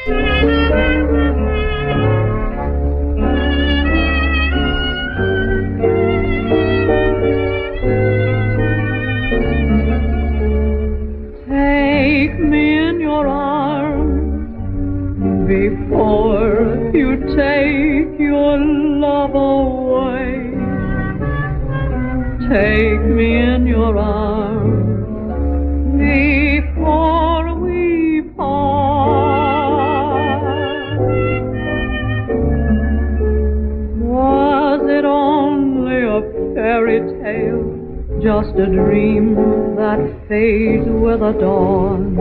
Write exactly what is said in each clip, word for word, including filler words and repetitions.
Take me in your arms before you take your love away. Take me in your arms before we part. Was it only a fairy tale, just a dream that fades with the dawn?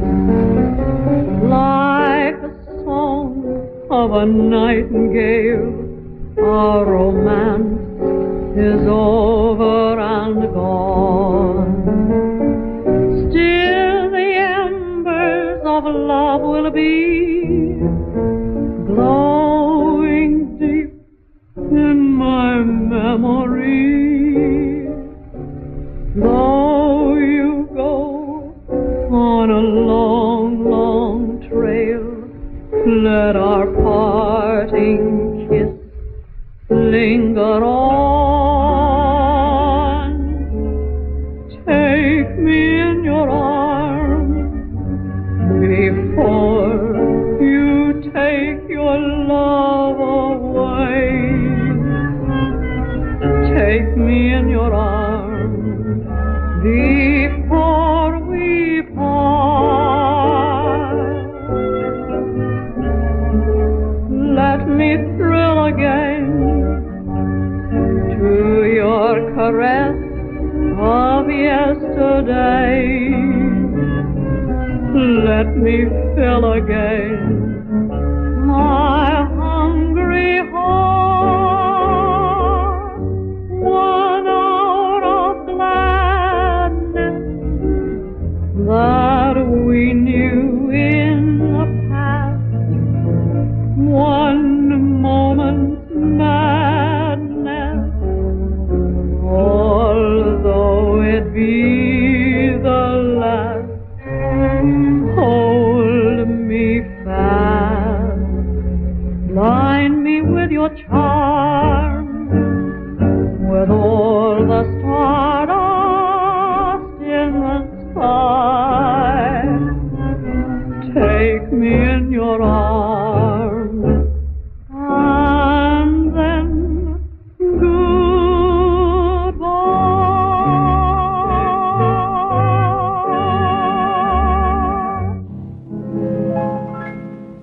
Like a song of a nightingale, our romance is over and gone. Still the embers of love will be glowing deep in my memory. Though you go on a long, long trail, let our parting kiss linger on. Take me in your arms before you take your love away. Take me in your arms before we part. Let me thrill again to your caress of yesterday. Let me fill again my hungry heart. One hour of gladness that we knew in the past, one moment's madness, although it be the last. Hold me fast, blind me with your charm, with all the stardust in the sky. Take me in your arms